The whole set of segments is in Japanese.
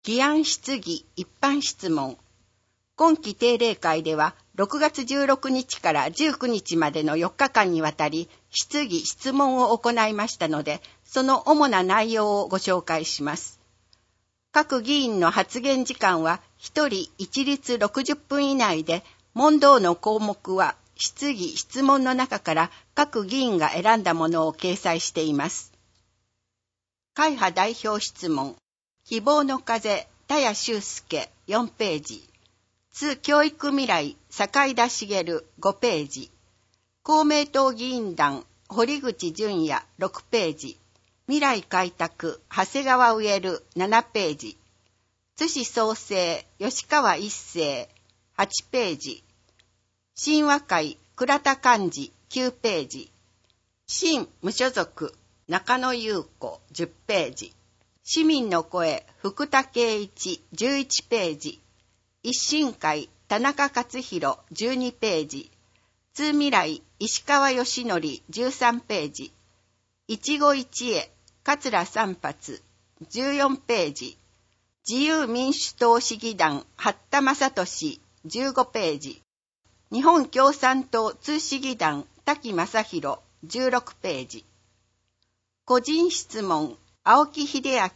議案質疑一般質問。今期定例会では6月16日から19日までの4日間にわたり質疑質問を行いましたので、その主な内容をご紹介します。各議員の発言時間は1人一律60分以内で、問答の項目は質疑質問の中から各議員が選んだものを掲載しています。会派代表質問。希望の風、田谷修介4ページ。津教育未来、坂井田茂5ページ。公明党議員団、堀口淳也6ページ。未来開拓、長谷川植7ページ。津市創生、吉川一生8ページ。親和会、倉田寛治9ページ。新無所属、中野優子10ページ。市民の声、福田圭一11ページ。一新会、田中克弘12ページ。津未来、石川義則13ページ。一期一会、桂三発14ページ。自由民主党市議団、八田正俊15ページ。日本共産党津市議団、滝正弘16ページ。個人質問、青木秀明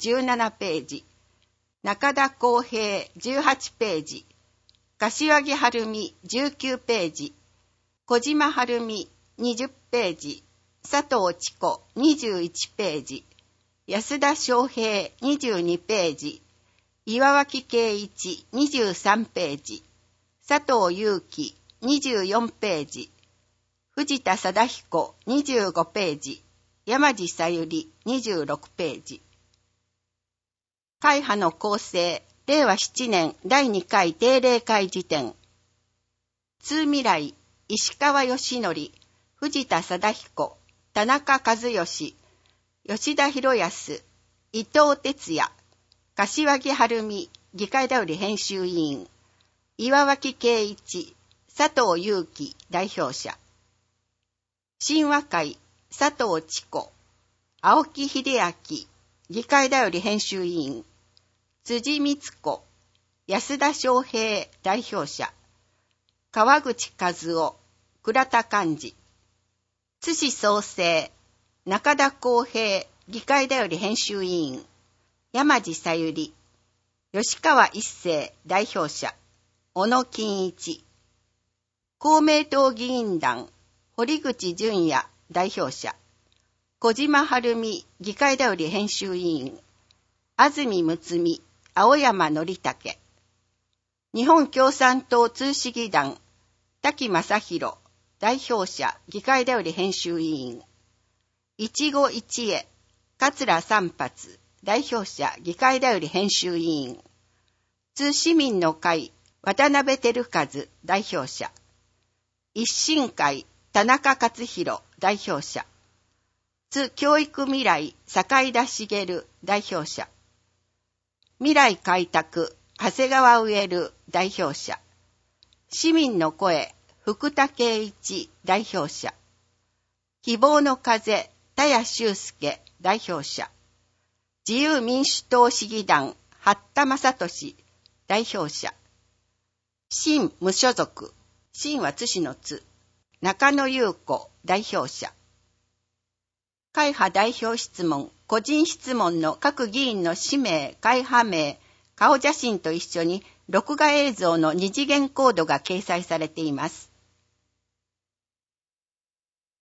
17ページ。中田浩平18ページ。柏木晴美19ページ。小島晴美20ページ。佐藤千子21ページ。安田翔平22ページ。岩脇圭一23ページ。佐藤祐樹24ページ。藤田貞彦25ページ。山地さゆり26ページ。会派の構成、令和7年第2回定例会時点。津未来、石川義則、藤田貞彦、田中和義、吉田博康、伊藤哲也、柏木晴美、議会だより編集委員、岩脇圭一、佐藤祐樹代表者。親和会、佐藤千子、青木秀明、議会だより編集委員、辻光子、安田翔平代表者、川口和夫、倉田寛治。津市創生、中田浩平、議会だより編集委員、山地さゆり、吉川一生代表者、小野金一。公明党議員団、堀口淳也代表者、小島晴美議会だより編集委員、安住睦美、青山則武。日本共産党津市議団、滝正弘代表者議会だより編集委員、一期一会、桂三発代表者議会だより編集委員、津市民の会、渡辺照和代表者、一新会、田中克弘代表者、津教育未来、坂井田茂代表者、未来開拓、長谷川植代表者、市民の声、福田圭一代表者、希望の風、田谷修介代表者、自由民主党市議団、八田正俊代表者、新無所属、新は津市の津、中野優子代表者。会派代表質問、個人質問の各議員の氏名、会派名、顔写真と一緒に録画映像の二次元コードが掲載されています。